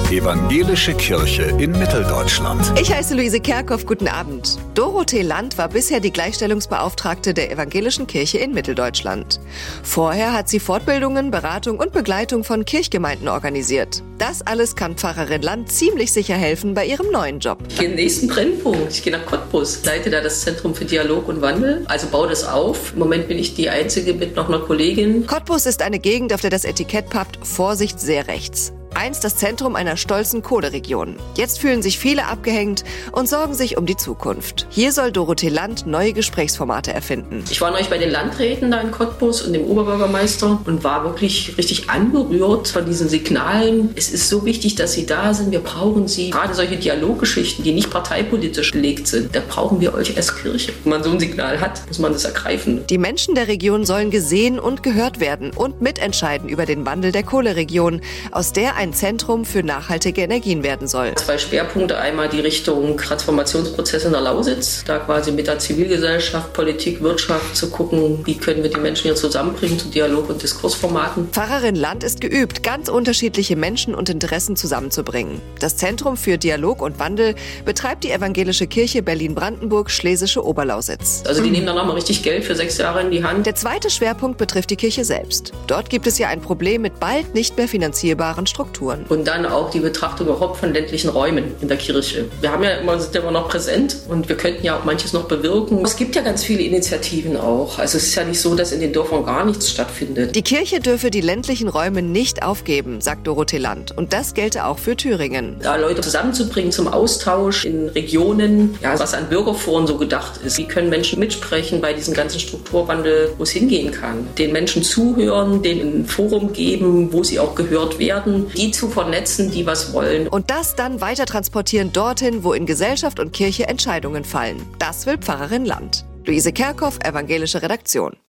Evangelische Kirche in Mitteldeutschland. Ich heiße Luise Kerkhoff, guten Abend. Dorothee Land war bisher die Gleichstellungsbeauftragte der Evangelischen Kirche in Mitteldeutschland. Vorher hat sie Fortbildungen, Beratung und Begleitung von Kirchgemeinden organisiert. Das alles kann Pfarrerin Land ziemlich sicher helfen bei ihrem neuen Job. Ich gehe in den nächsten Brennpunkt. Ich gehe nach Cottbus, leite da das Zentrum für Dialog und Wandel, also baue das auf. Im Moment bin ich die Einzige mit noch einer Kollegin. Cottbus ist eine Gegend, auf der das Etikett pappt: Vorsicht, sehr rechts. Einst das Zentrum einer stolzen Kohleregion. Jetzt fühlen sich viele abgehängt und sorgen sich um die Zukunft. Hier soll Dorothee Land neue Gesprächsformate erfinden. Ich war neulich bei den Landräten da in Cottbus und dem Oberbürgermeister und war wirklich richtig angerührt von diesen Signalen. Es ist so wichtig, dass Sie da sind. Wir brauchen Sie. Gerade solche Dialoggeschichten, die nicht parteipolitisch gelegt sind, da brauchen wir euch als Kirche. Wenn man so ein Signal hat, muss man das ergreifen. Die Menschen der Region sollen gesehen und gehört werden und mitentscheiden über den Wandel der Kohleregion, aus der ein Zentrum für nachhaltige Energien werden soll. 2 Schwerpunkte, einmal die Richtung Transformationsprozesse in der Lausitz, da quasi mit der Zivilgesellschaft, Politik, Wirtschaft zu gucken, wie können wir die Menschen hier zusammenbringen zu Dialog- und Diskursformaten. Pfarrerin Land ist geübt, ganz unterschiedliche Menschen und Interessen zusammenzubringen. Das Zentrum für Dialog und Wandel betreibt die Evangelische Kirche Berlin-Brandenburg-Schlesische Oberlausitz. Also die nehmen dann nochmal richtig Geld für 6 Jahre in die Hand. Der zweite Schwerpunkt betrifft die Kirche selbst. Dort gibt es ja ein Problem mit bald nicht mehr finanzierbaren Strukturen. Und dann auch die Betrachtung überhaupt von ländlichen Räumen in der Kirche. Wir sind ja immer noch präsent und wir könnten ja auch manches noch bewirken. Es gibt ja ganz viele Initiativen auch. Also es ist ja nicht so, dass in den Dörfern gar nichts stattfindet. Die Kirche dürfe die ländlichen Räume nicht aufgeben, sagt Dorothee Land. Und das gelte auch für Thüringen. Da Leute zusammenzubringen zum Austausch in Regionen, ja, was an Bürgerforen so gedacht ist. Wie können Menschen mitsprechen bei diesem ganzen Strukturwandel, wo es hingehen kann? Den Menschen zuhören, denen ein Forum geben, wo sie auch gehört werden. Die zu vernetzen, die was wollen. Und das dann weiter transportieren dorthin, wo in Gesellschaft und Kirche Entscheidungen fallen. Das will Pfarrerin Land. Luise Kerkhoff, Evangelische Redaktion.